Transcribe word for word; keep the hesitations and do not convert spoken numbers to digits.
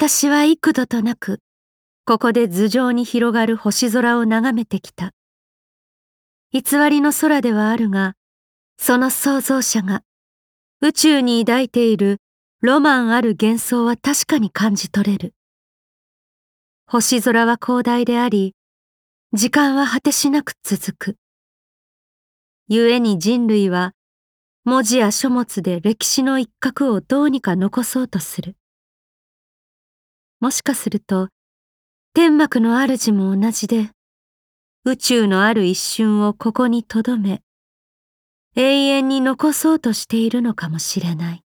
私は幾度となく、ここで頭上に広がる星空を眺めてきた。偽りの空ではあるが、その創造者が宇宙に抱いているロマンある幻想は確かに感じ取れる。星空は広大であり、時間は果てしなく続く。故に人類は文字や書物で歴史の一角をどうにか残そうとする。もしかすると、天幕の主も同じで、宇宙のある一瞬をここに留め、永遠に残そうとしているのかもしれない。